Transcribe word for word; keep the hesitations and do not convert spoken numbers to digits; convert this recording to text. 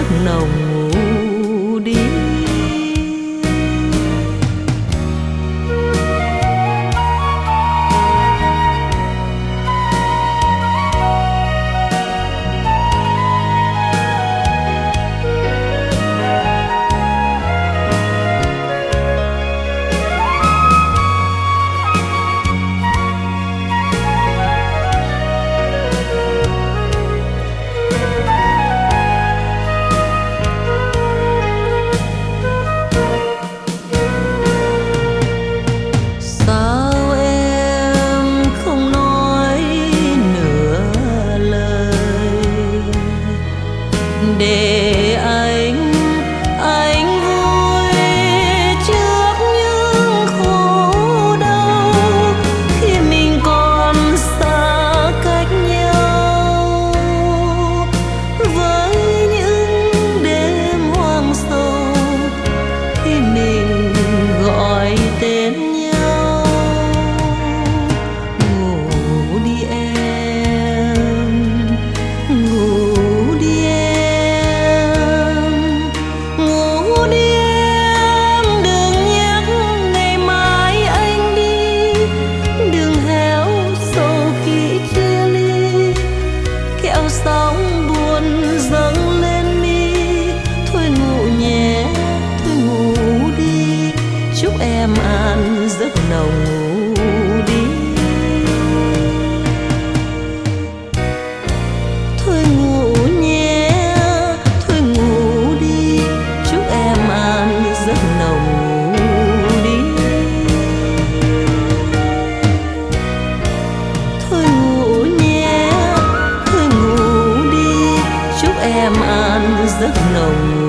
giấc nồng ngủ đi. Để anh, anh vui trước những khổ đau khi mình còn xa cách nhau. Với những đêm hoang sâu khi mình gọi tên nhau. Ngủ đi em, ngủ đi em. Sóng buồn dâng lên mi, thôi ngủ nhé, thôi ngủ đi, chúc em an giấc nồng ngủ đi. Thôi ngủ nhé, thôi ngủ đi, chúc em an giấc nồng ngủ đi. Thôi ngủ nhé, em an giấc nồng